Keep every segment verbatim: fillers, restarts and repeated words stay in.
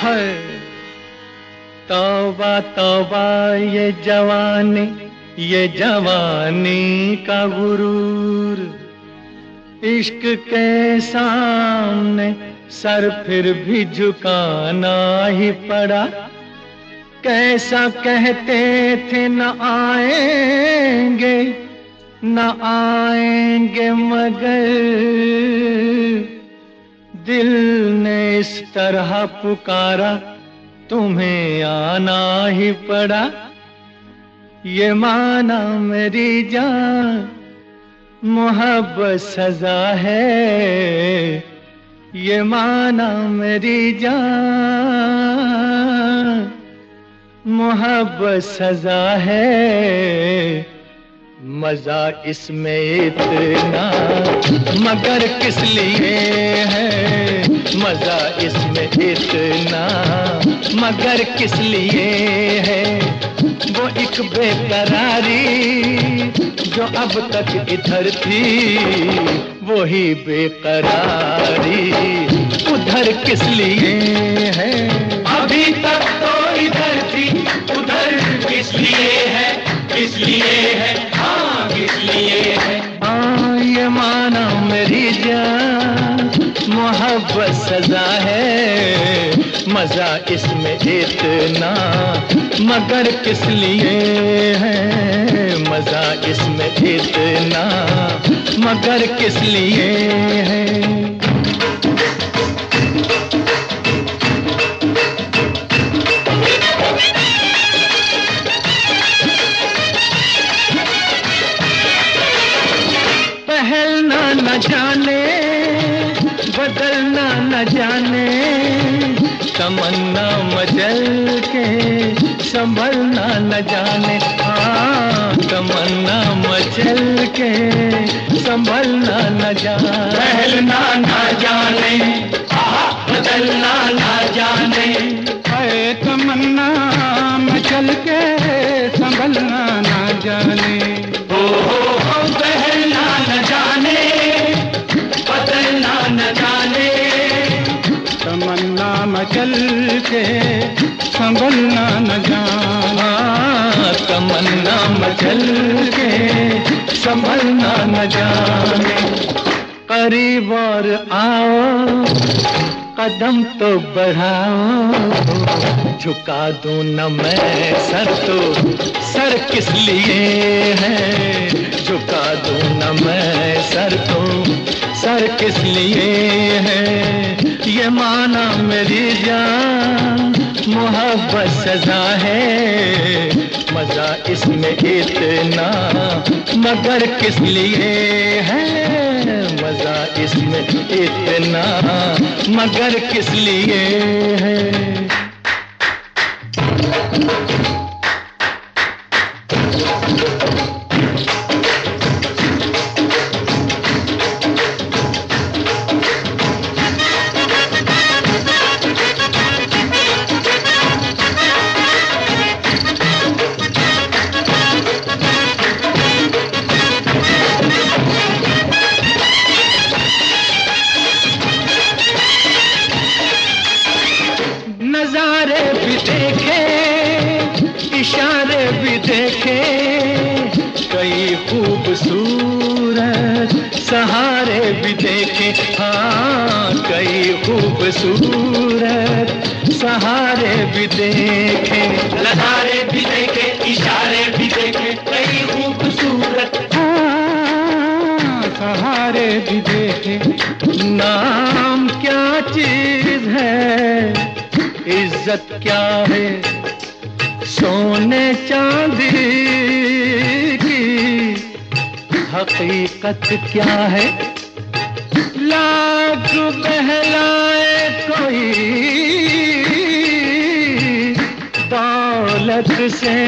है तौबा तौबा ये जवानी, ये जवानी का गुरूर। इश्क के सामने सर फिर भी झुकाना ही पड़ा। कैसा कहते थे न आएंगे न आएंगे, मगर दिल ने इस तरह पुकारा तुम्हें आना ही पड़ा। ये माना मेरी जान मोहब्बत सजा है, ये माना मेरी जान मोहब्बत सजा है। मजा इसमें इतना मगर किस लिए है, मजा इसमें इतना मगर किस लिए है। वो एक बेकरारी जो अब तक इधर थी, वही बेकरारी उधर किस लिए है। अभी तक तो इधर थी, उधर किस लिए है, किस लिए है, हाँ किस लिए है। हाँ ये माना मेरी जान मोहब्बत सजा है, मजा इसमें इतना मगर किस लिए है, मजा इसमें इतना मगर किस लिए है। पहलना न जाने बदलना न जाने, तमन्ना मचल के संभलना न जाने। हाँ तमन्ना मचल के संभलना न जाने। पहलना न जाने बदलना न जाने, है तमन्ना मचल के संभलना न जाने। ओ हो हो पहलना न जाने बदलना न जाने, तमन्ना मचल के संभलना न जाना। तमन्ना मचल के संभलना न जाने। करीब और आओ कदम तो बढ़ाओ, झुका दूं न मैं सर तो सर किस लिए है। झुका दूं न मैं सर तो सर किस लिए है। ये माना मेरी जान मोहब्बत सजा है, मजा इसमें इतना मगर किस लिए है, मजा इसमें इतना मगर किस लिए है। नजारे भी देखे इशारे भी देखे, कई खूबसूरत सहारे भी देखे। हाँ कई खूबसूरत सहारे भी देखे। नजारे भी देखे इशारे भी देखे, कई खूबसूरत सहारे भी देखे। नाम क्या चीज है, इज्जत क्या है, सोने चांदी की हकीकत क्या है। लाख बहलाए कोई दौलत से,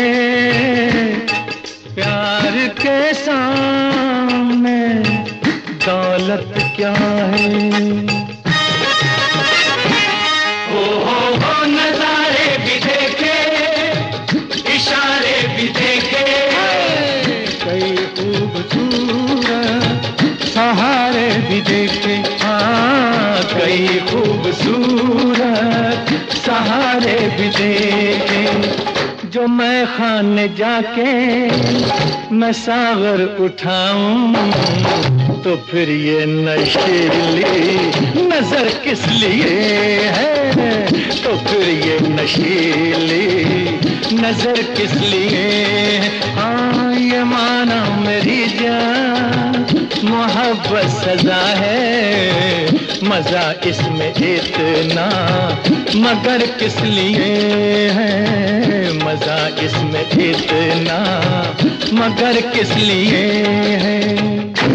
प्यार के सामने दौलत क्या है। ओ हो हो नजारे भी देखे इशारे भी देखे, कई खूबसूरत सहारे भी देखे। हाँ कई खूबसूरत सहारे भी देखे। जो मैं खाने जाके मैं सागर उठाऊं तो फिर ये नशीली नजर किस लिए है, तो फिर ये नशीली नजर किस लिए है। हाँ ये माना मेरी जान मोहब्बत सजा है, मजा इसमें इतना मगर किस लिए है, मजा इसमें इतना मगर किस लिए है।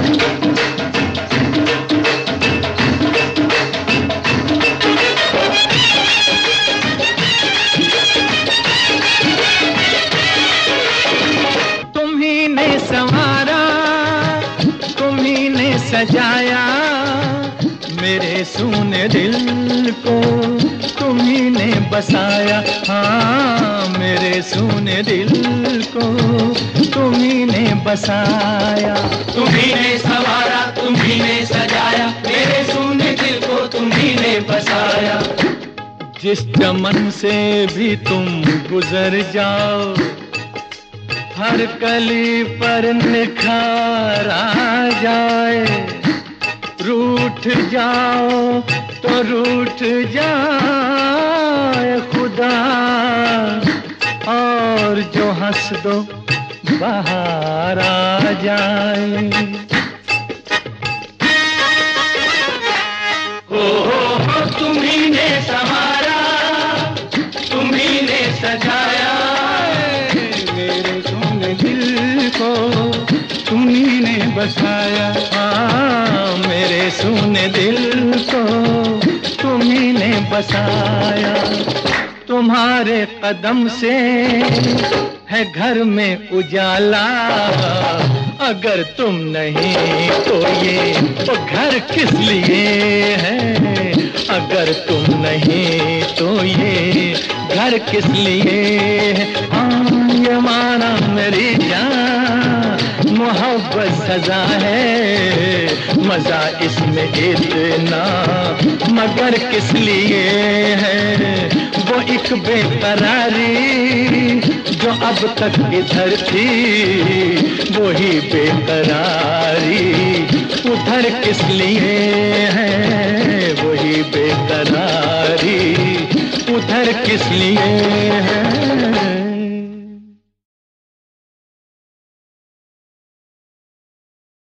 तुम्ही ने संवारा, तुम्ही ने सजाया मेरे सूने दिल को, तुम्ही ने बसाया। हाँ मेरे सूने दिल को तुम्ही ने बसाया। तुम्ही ने संवारा, तुम्ही ने सजाया मेरे सूने दिल को तुम्ही ने बसाया। जिस चमन से भी तुम गुजर जाओ हर कली पर निखार आ जाए। रूठ जाओ तो रूठ जाए खुदा, और जो हंस दो बाहर आ जाए। हो हो हो तुम्ही ने संवारा, तुम्ही ने सजाया मेरे सोने दिल को तुम्ही ने बसाया। हाँ मेरे सोने दिल को तुम्ही ने बसाया। तुम्हारे कदम से है घर में उजाला, अगर तुम नहीं तो ये तो घर किस लिए है, अगर तुम नहीं तो ये घर किस लिए है। हाँ ये माना मेरी जान मोहब्बत सजा है, मजा इसमें इतना मगर किस लिए है। वो एक बेकरारी जो अब तक इधर थी, वही बेकरारी उधर किस लिए है, वही बेकरारी उधर किस लिए है।